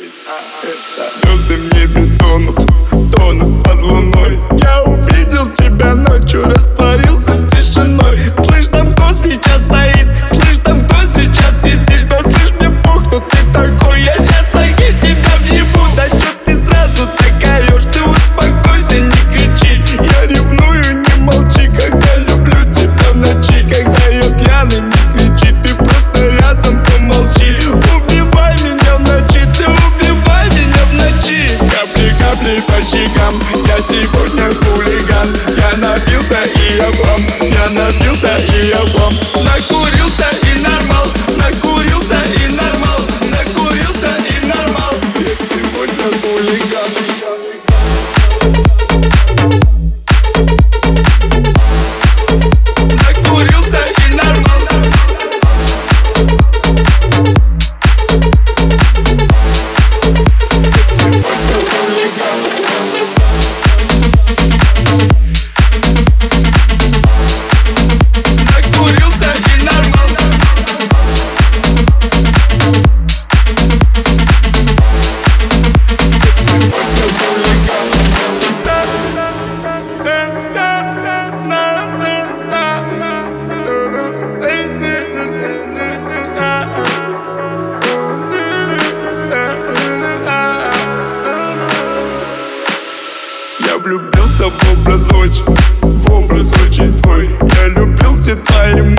Звезды в небе тонут под луной. Я увидел тебя ночью, растворился с тишиной. Слышь, там кто сейчас стоит? Слышь, там кто сейчас пиздит? Да слышь, мне пух, кто ты такой? Я щас ноги тебя въебу. Да чё ты сразу так орёшь? Ты успокойся, не кричи. Я ревную, не молчи, когда люблю тебя в ночи. Когда я пьяный, не кричи, ты просто рядом помолчи. Убивай меня в ночи, ты убивай меня в ночи. Капли по щекам, я сегодня хулиган. Я напился и я влом, я напился и я влом. Накурился и нормал, накурился и нормал, накурился и нормал. Я сегодня хулиган. Я влюбился в образ очень твой. Я любил все твои